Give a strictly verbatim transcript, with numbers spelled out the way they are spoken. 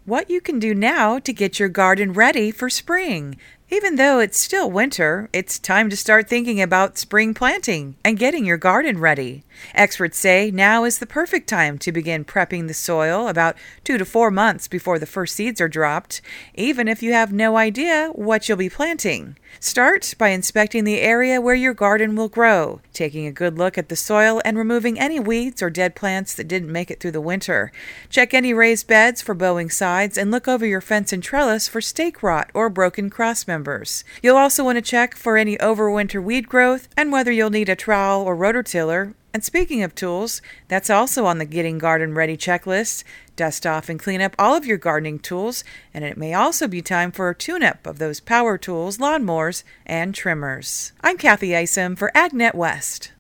what you can do now to get your garden ready for spring. Even though it's still winter, it's time to start thinking about spring planting and getting your garden ready. Experts say now is the perfect time to begin prepping the soil about two to four months before the first seeds are dropped, even if you have no idea what you'll be planting. Start by inspecting the area where your garden will grow, taking a good look at the soil and removing any weeds or dead plants that didn't make it through the winter. Check any raised beds for bowing sides and look over your fence and trellis for stake rot or broken cross members. You'll also want to check for any overwinter weed growth and whether you'll need a trowel or rototiller. And speaking of tools, that's also on the Getting Garden Ready checklist. Dust off and clean up all of your gardening tools, and it may also be time for a tune-up of those power tools, lawnmowers, and trimmers. I'm Kathy Isom for AgNet West.